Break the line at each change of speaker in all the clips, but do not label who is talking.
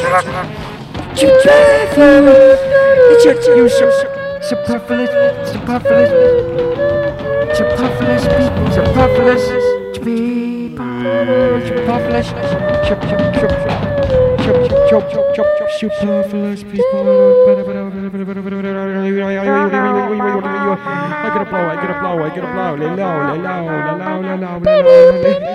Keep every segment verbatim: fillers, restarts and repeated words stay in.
It's your, your superfluous, superfluous, superfluous people, superfluous people, superfluous, superfluous people. I gotta blow, I gotta blow, I gotta blow, lay low, lay low, lay low, lay low, lay low.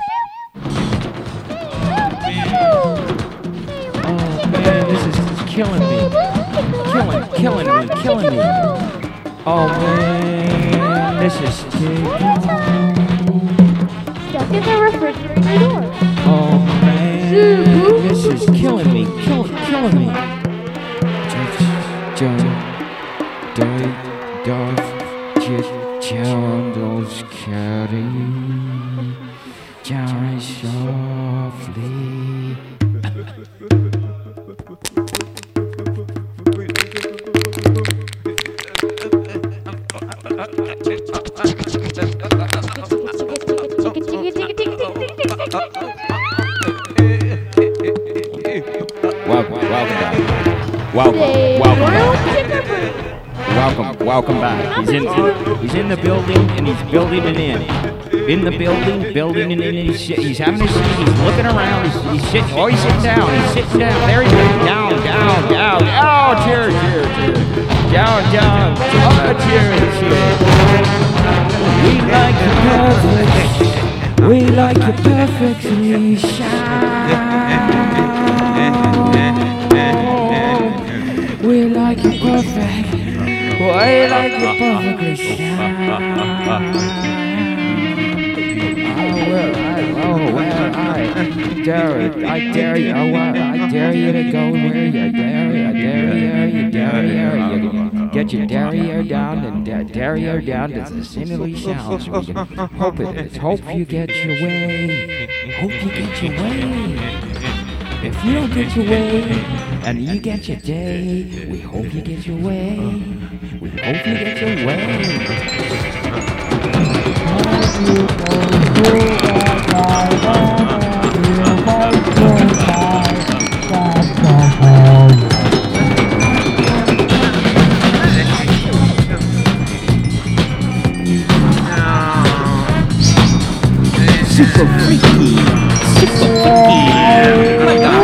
Killing me, killing, killing me, killing me. Oh man, this is
Stuck in the refrigerator door.
Oh man, this is killing me, killing, killing me. John, die, dove, jet, candles carry, John softly. Welcome, welcome back. Welcome, welcome back. Welcome, welcome back. He's in, he's in the building and he's building it in. In the building, building it in. He's, he's having a seat. He's looking around. He's, he's sitting. Oh, he's sitting down. He's sitting down. There he goes. Down, down, down. Oh, cheers, cheers, cheers. Down, down. Oh, cheers, cheers. We like you perfect. We like you perfectly shine. We like you perfect. We like you perfectly shine. Well, I, oh, well, I dare it. I dare you. Oh, well, I dare you to go where you dare you. I dare you. You dare you. You get your derriere down and da- derriere down to the sinewy sounds. We can hope it is. Hope you get your way. Hope you get your way. If you don't get your way and you get your day, we hope you get your way. We hope you get your way. Super freaky, super freaky. Oh my God.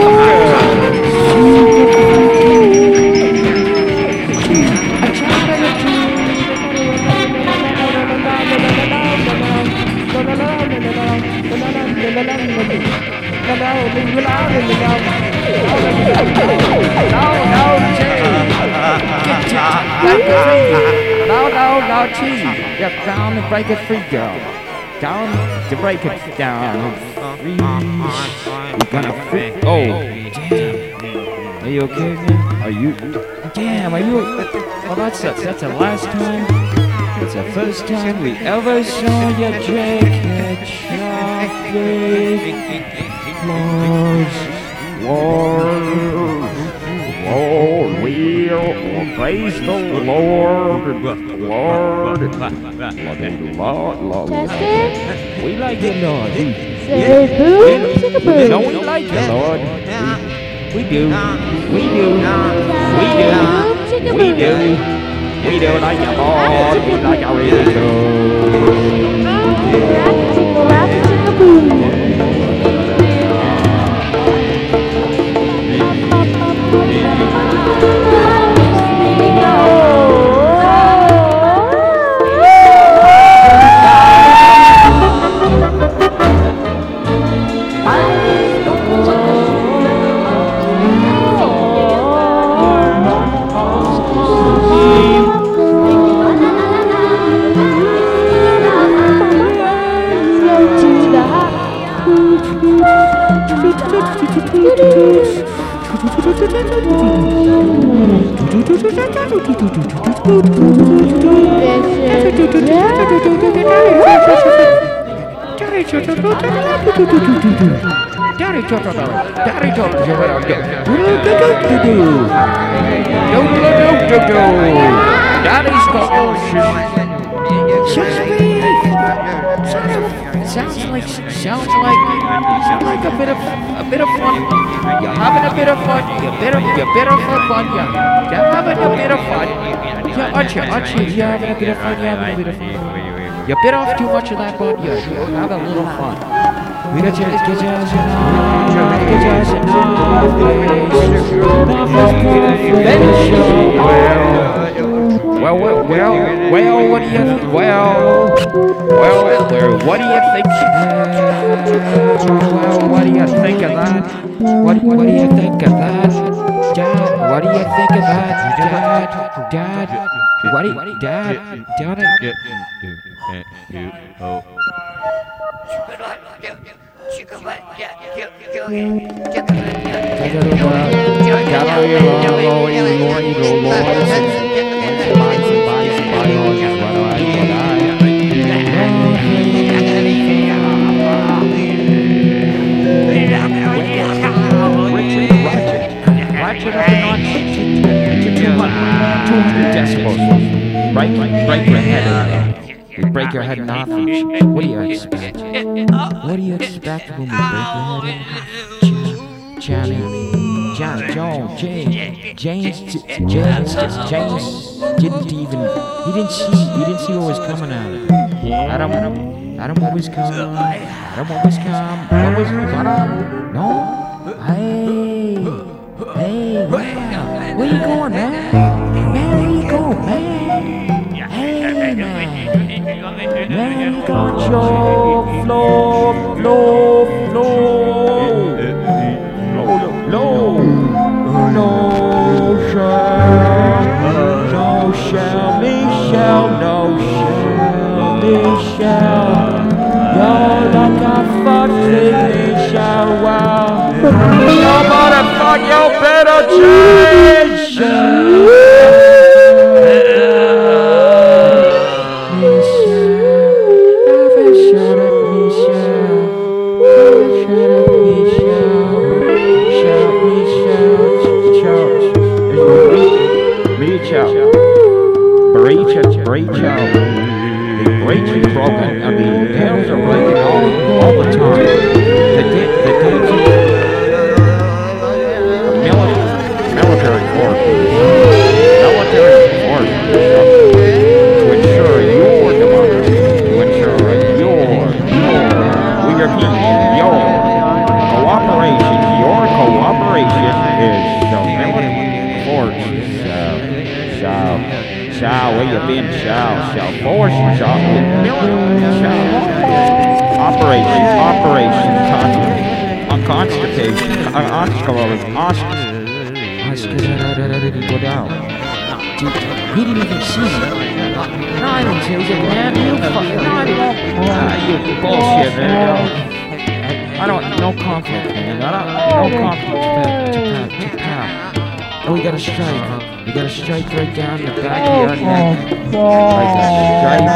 No, no, no, cheese. You're down to break it free, girl. Down to break it down. Free. We're gonna free. Oh, damn. Are you okay, man? Are you? Damn, are you? Well, that's the, that's the last time. It's the first time we ever saw you drink it. Chocolate. Close. Lord. Lord, we'll praise the Lord, Lord, Lord, Lord,
Testing.
we like you, Lord.
Say boom, chicka boom.
No, we like you, Lord. We do, we do, we do, we do, we do like you, Lord. We like you, really do.
Chicka rap, chicka boom.
Sounds like definitely s- sounds like sounds like a bit of a bit of fun. You're having a bit of fun. You're bit of you're bit of fun. You're, you're having a bit of fun. Yeah, aren't you? Aren't you? You're having a bit of fun. You're having a bit of fun. You bit off too much of that bun. You're, you're having a little fun. Get your, get your ass enough. Get your ass enough. Well, well, well, well, what do you, well, well, well, what do you think? Well, what do you think of that? What, what do you think of that? Dad, what do you think of that? Dad, Dad, what do you, Dad, Dad, Ratchet up a notch to two hundred decibels. Break, break your head in half. We break your head in half. What do you expect? What do you expect when we break your head in half? Johnny, John, Joe, James, James, James, James didn't even, he didn't see, he didn't see what was coming at him. Adam, Adam, what was coming? Adam, what was coming? What was coming? No? Hey, hey, where, where you going, man? Man, where you going, man? Hey, man. Man, you going, Joe? Flow, flow, flow. Low, no shall, no shall, me shall, no shall, me shall. You're like a fucking me shall, wow. No motherfucker, you better change. Breach it, breach out. The breach is broken. I mean, tails are breaking all, all the time. The, the, the, the military, military forces, military forces to ensure your democracy, to ensure your, your, we repeat, your cooperation, your cooperation is the military forces. Shall, shall, where you been, shall, shall, force, shall, shall, operation, operation, con, constipation, constipation, go down. He didn't even see me. No, I didn't see it, man. You fucking, no, I don't, ah, you bullshit, man. I don't, no conflict, man. I don't, no conflict, Japan, Japan. Oh, we got a strike. We got a strike right down the back of your neck. Like a strike.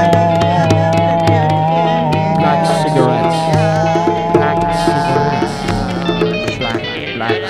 Black cigarettes. Black cigarettes. Black, black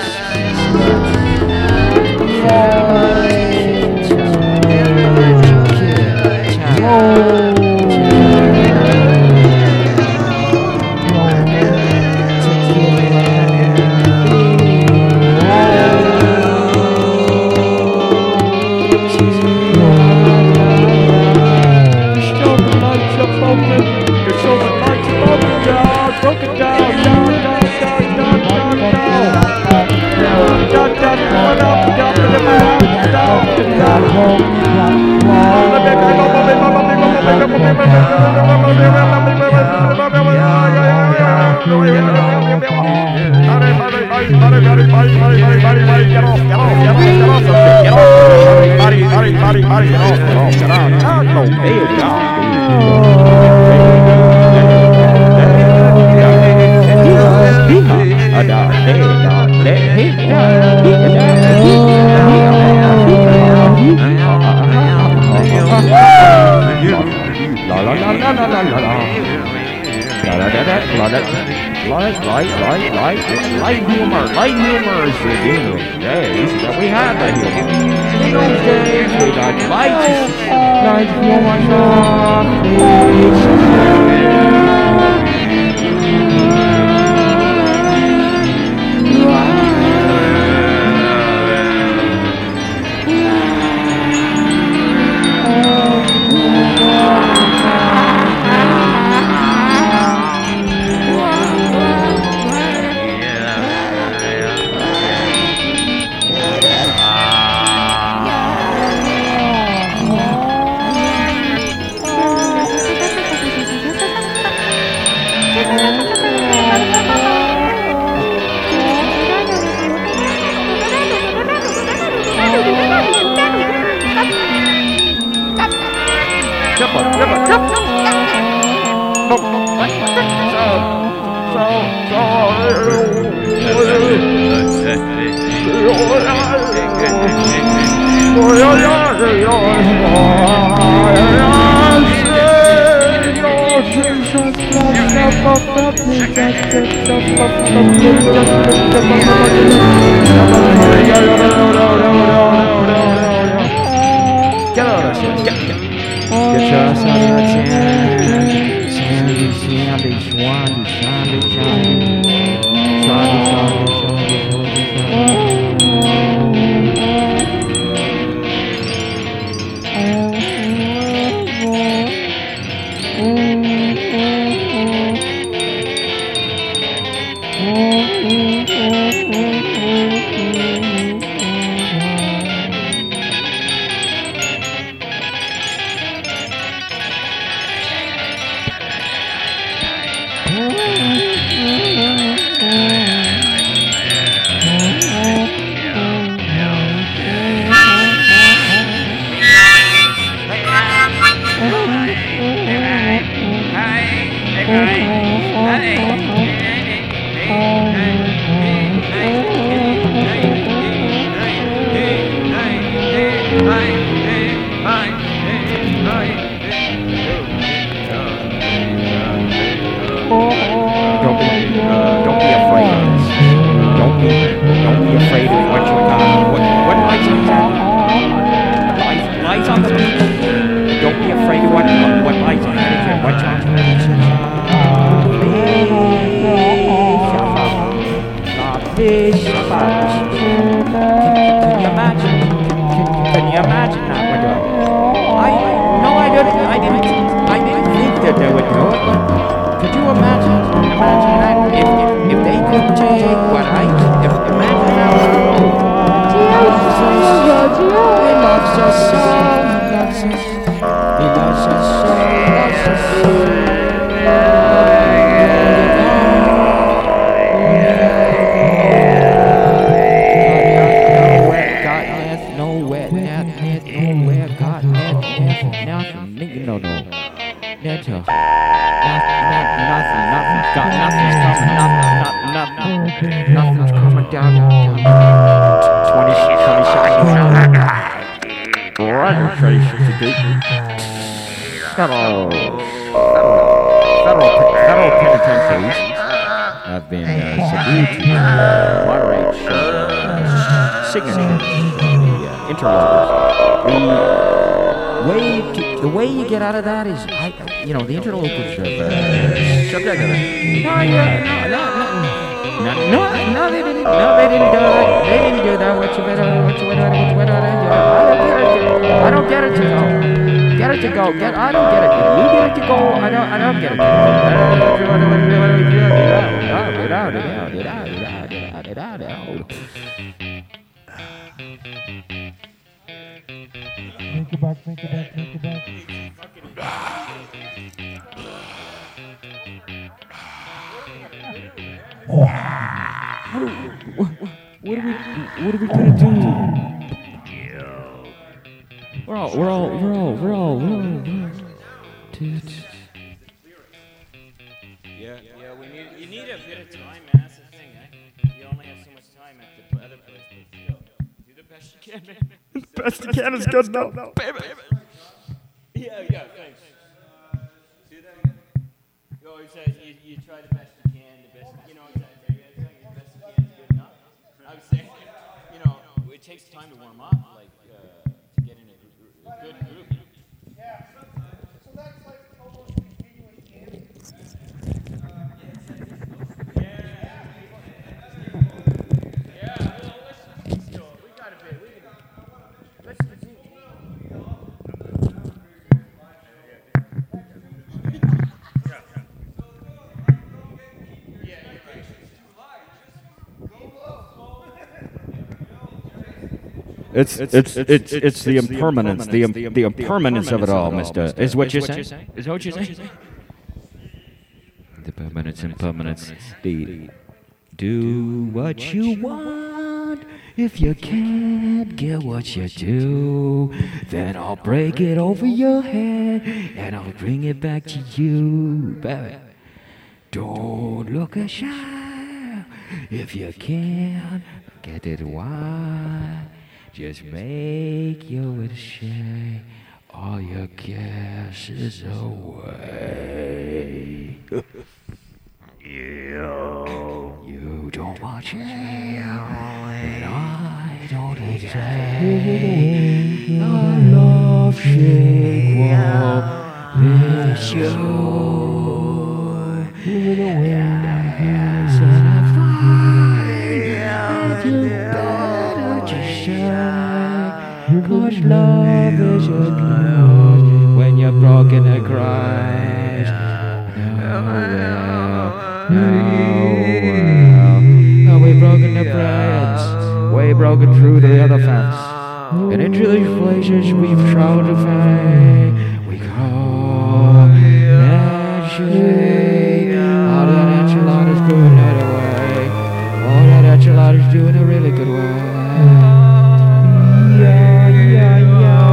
light humor, light humor is redeeming days that we have right here. In those days, we got light, light humor, Get out of that shit. Get, get. Get your ass out of that sand. Sandy, sandy, swandy, sandy, sandy. Sandy, sandy, sandy, sandy, Don't be, don't be afraid of this. Don't be, don't be afraid of what you got. What, what lies on the lies, lies on the beach. Don't be afraid of what, what, what lies on the beach. Watch out. Can you imagine? Can you imagine that? I no, I didn't. I didn't. I didn't think that they would do it. Could you imagine? Imagine that if if, if they could take what I if imagine that. He loves us so. He loves us so. He loves us so. Loves us so. No, no. That's a, nothing, nothing, nothing's got, nothing's coming, nothing, nothing, nothing, nothing's coming down, down, twenty, twenty seconds. Alright, federal, federal, federal penitentiaries have been uh, subdued to moderate uh, signatures, the uh, interlopers. The way to, the way you get out of that is, I, you know, the interlopers have uh, subject of it. No, yeah, no, no, no, no, no, they didn't, no, they didn't do that. They didn't do that. What you better, what you better, what you better, I don't get it. I don't get it to go. Get it to go. Get. I don't get it. If you get it to go, I don't. I don't get it to go.
Think about, think about, think about.
What, what are we? What are we gonna do? We're all, we're all, we're all, we're all, we're all. We're all.
Yeah, yeah. We need. You need a bit of time, man. That's the thing. Eh? You only have so much time at the other place, but still, do the best you can, man.
Best you can is good enough.
Yeah, yeah, thanks. See that again? You always say you, you try the best you can, the best, you know, exactly. The best you can is good enough. I was saying, you know, it takes time to warm up, like, uh, to get in a, a good group.
Yeah, so, so that's like almost continuing dancing.
Yeah, well, let's still, we got a bit, we can, let's continue.
It's it's it's it's, it's the impermanence, the the, the impermanence of it all, Mister. Is what you're saying? Is what you're saying? The permanence, impermanence. The do what you want. If you can't get what you do, then I'll break it over your head and I'll bring it back to you, baby. Don't look aside if you can't get it wide. Just make your wish shine. All your guesses away. You, you don't watch it, and I don't exist. Our love shake won't miss you. Yes, and I find you better just shine. 'Cause love is a cloud when you're broken and cries. No, well, no, well. We've broken the friends, way broken through the other fence. And into these places we've traveled to find. We call magic. All that enchilada's doing that away. All that enchilada's doing a really good way. Yeah, yeah, yeah.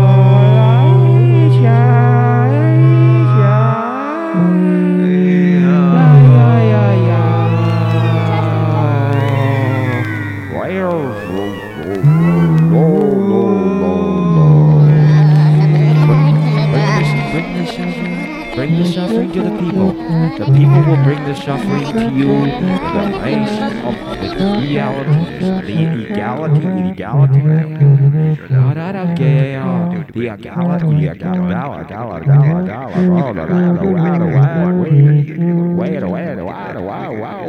Bring the suffering to the people. The people will bring the suffering to you in the place of the reality, the equality, the equality. Not out of gale, the equality, the equality, wait, wait, wait, wow, wow,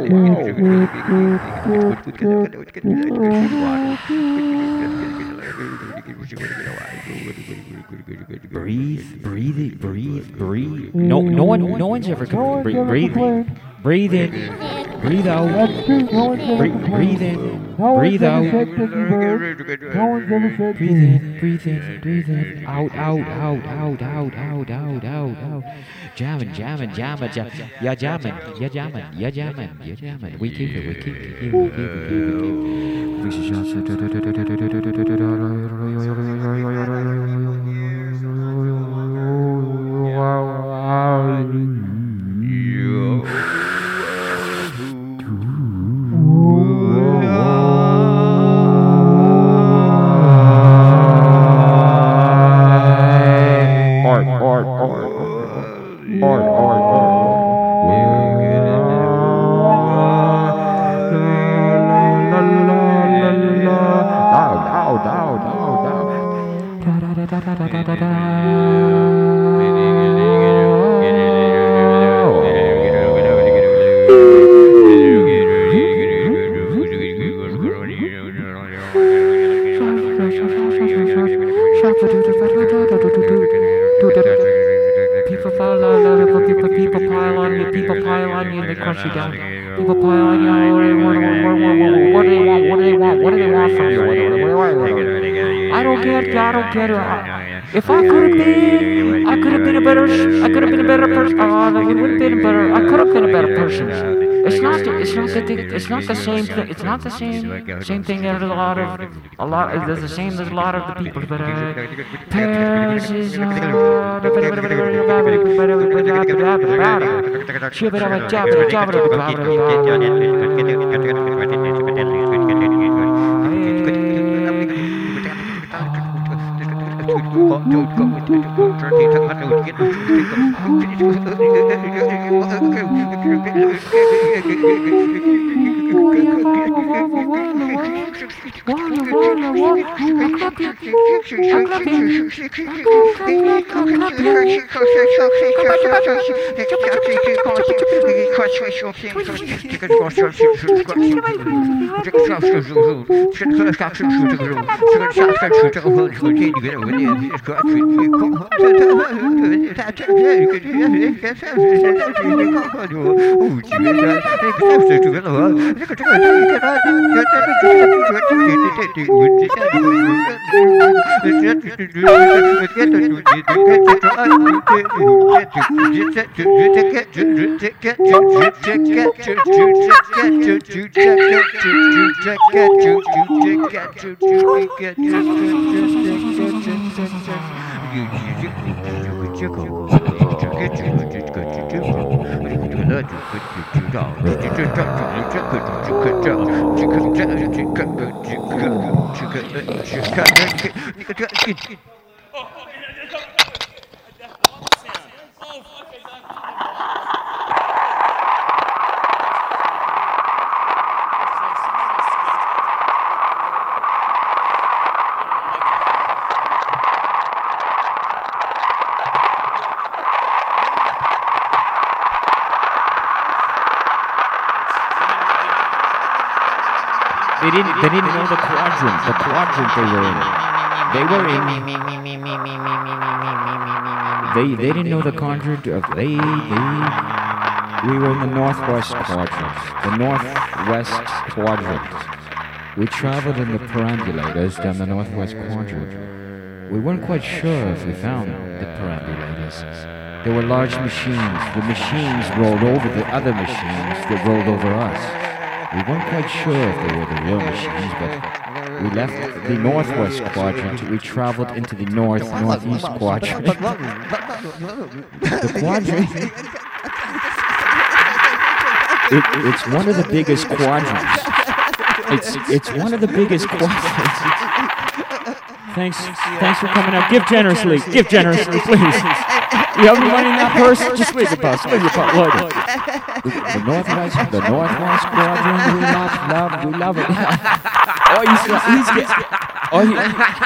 Breathe, breathe, breathe, breathe. No, no one, no one's ever come. Breathe, breathe, breathe in, breathe out. Breathe, breathe in, breathe out. Breathe in, breathe in, breathe in. Out, out, out, out, out, out, out, out, out. Jamming, jamming, jamming, jamming. Yeah, jamming, yeah, jamming, yeah, jamming, yeah, jamming. We keep it, we keep it, we keep it, we keep Art, art, art, art, art, People pile on you, people, people pile on you, people pile on you, and they crush you down. People pile on you, what do they want, what do they want, what do they want, what do they want from you? I don't get it, I don't get it. If I could have been, I could have been a better, I could have been a better person, uh, I would have been a better, I could have been a better person. It's not, the, it's not the thing, it's not the same thing, it's not the same, same thing that a lot of, a lot, it's the same as a lot of the people, but uh, Paris is, uh, They didn't. They didn't know the quadrant. The quadrant they were in. They were in. They they didn't know the quadrant of they they. We were in the northwest quadrant. The northwest quadrant. We traveled in the perambulators down the northwest quadrant. We weren't quite sure if we found the perambulators. They were large machines. The machines rolled over the other machines that rolled over us. We weren't quite sure if they were the real machines, but we left the northwest quadrant. We traveled into the north northeast quadrant. The quadrant. It, it's one of the biggest quadrants. It's it's one of the biggest quadrants. Thanks, thanks for coming out. Give generously. Give generously, please. You have any money in that purse? Just leave the bus. Leave the bus. Look. The northwest, the northwest quadrant. We love, love, we love it. Oh, he's, he's getting. Oh, he.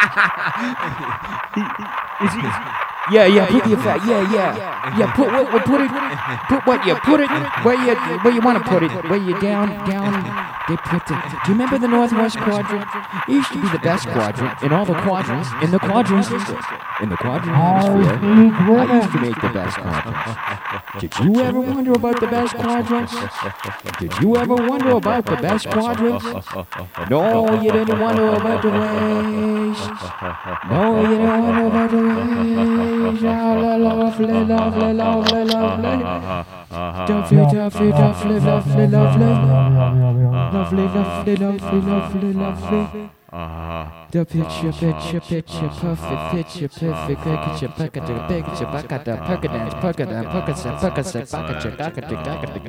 he is he? Yeah, yeah. Put your fat. Yeah, yeah, yeah. Put what? Put, put it. Put what? You put it where you where you want to put it. Where you down, down. They put it. Do you remember the northwest quadrant? It used to be the best quadrant in all the quadrants. In the quadrants, in the quadrant hemisphere, I used to make the best quadrants. Did you ever wonder about the best quadrants? Did you ever wonder about the best quadrants? No, you didn't wonder about the ways. No, you didn't wonder about the ways. Lovely, lovely, lovely, lovely. Duffy, Duffy, Duffy, lovely, lovely. Lovely, lovely, lovely, lovely, lovely. The picture, picture, picture, perfect picture, perfect picture, bucket, the picture, bucket, the bucket, and bucket, and bucket, and bucket, and bucket, and bucket, and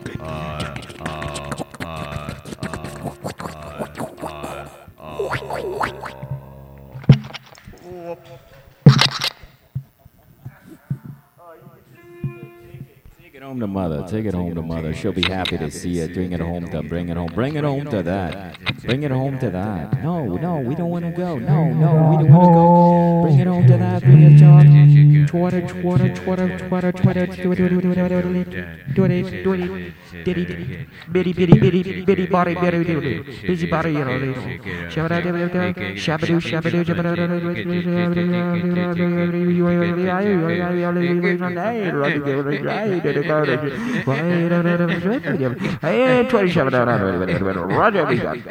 Take it home to mother. Take it home to mother. She'll be happy to see it. Bring it home to. Bring it home. Bring it home to that. Bring it home to that. No, no, we don't want to go. No, no, we don't want to go. Bring it home to that. Bring it to. Twitter, Twitter, Twitter, Twitter, Twitter, Twitter, Twitter, Twitter, bitty, bitty, bitty, bitty, bitty body, bitty, bitty, busy body, you know. Shabadoo, shabadoo, shabadoo, Hey, twenty-seven. Roger, we got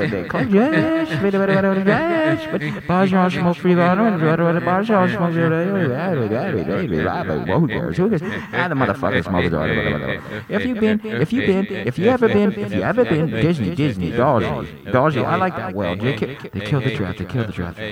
Bajan smoke free water, Bajan smoke free Ah, the motherfuckers smoke If you've been, if you've been, if you ever been, if you ever been, Disney, Disney, Dolly, Dolly, I like that well. They killed the draft, they killed the draft.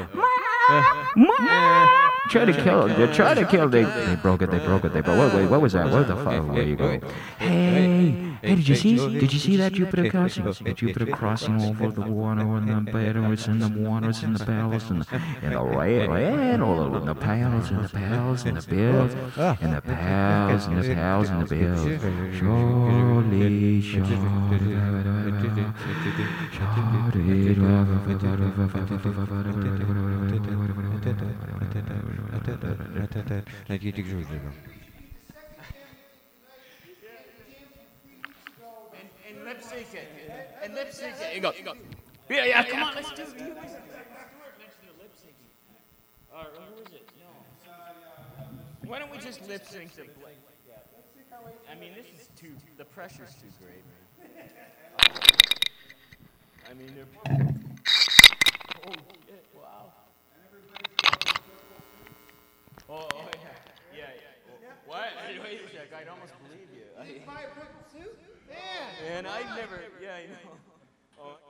Try to kill it. They tried to kill it. They, they broke it. They broke it. They broke. Wait, wait. What was that? Where the fuck? Where you go? Hey, hey! Did you see? Did you see that Jupiter crossing? The Jupiter crossing over the water and the batteries and the waters and the paddles and the and the red, red, all over the paddles and the paddles and the bills and the paddles and the paddles and the bills. Surely, surely,
And lip sync it. And lip sync it. You go. You go. Yeah, yeah, come on, let's do it. Let's do it. Lip syncing. All right, who is it? No. Why don't we just lip sync the Blake? I mean, this is too, the pressure's too great, man. I mean, they're. Oh, shit, wow. Oh, oh, yeah. Yeah, yeah. What? Wait a sec, I'd almost believe you.
Did you buy a purple suit? Man!
And I never, yeah, I know. Oh.